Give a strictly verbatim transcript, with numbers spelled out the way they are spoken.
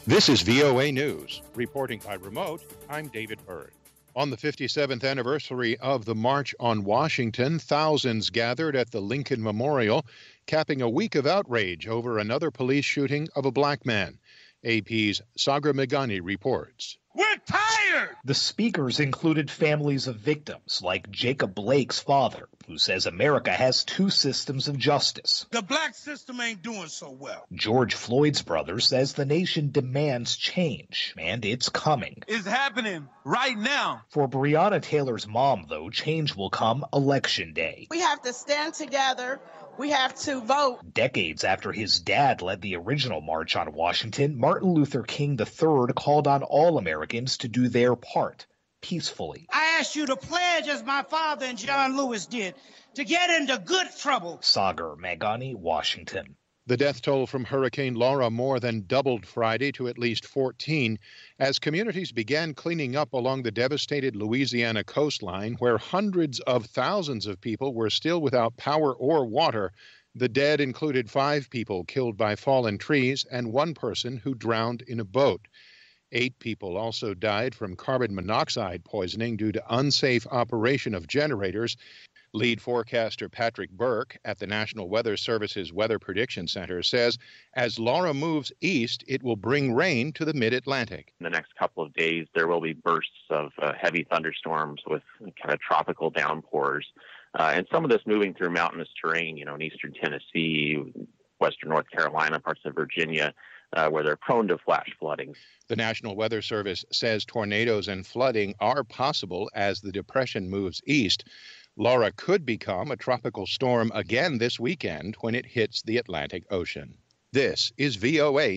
This is V O A News. Reporting by remote, I'm David Byrd. On the fifty-seventh anniversary of the March on Washington, thousands gathered at the Lincoln Memorial, capping a week of outrage over another police shooting of a black man. A P's Sagar Meghani reports. We're tired! The speakers included families of victims, like Jacob Blake's father, who says America has two systems of justice. The black system ain't doing so well. George Floyd's brother says the nation demands change, and it's coming. It's happening right now. For Breonna Taylor's mom, though, change will come Election Day. We have to stand together. We have to vote. Decades after his dad led the original March on Washington, Martin Luther King the third called on all Americans to do their part, peacefully. I ask you to pledge, as my father and John Lewis did, to get into good trouble. Sagar Meghani, Washington. The death toll from Hurricane Laura more than doubled Friday to at least fourteen as communities began cleaning up along the devastated Louisiana coastline, where hundreds of thousands of people were still without power or water. The dead included five people killed by fallen trees and one person who drowned in a boat. Eight people also died from carbon monoxide poisoning due to unsafe operation of generators. Lead forecaster Patrick Burke at the National Weather Service's Weather Prediction Center says as Laura moves east, it will bring rain to the mid-Atlantic. In the next couple of days, there will be bursts of uh, heavy thunderstorms with kind of tropical downpours. Uh, and some of this moving through mountainous terrain, you know, in eastern Tennessee, western North Carolina, parts of Virginia, uh, where they're prone to flash flooding. The National Weather Service says tornadoes and flooding are possible as the depression moves east. Laura could become a tropical storm again this weekend when it hits the Atlantic Ocean. This is V O A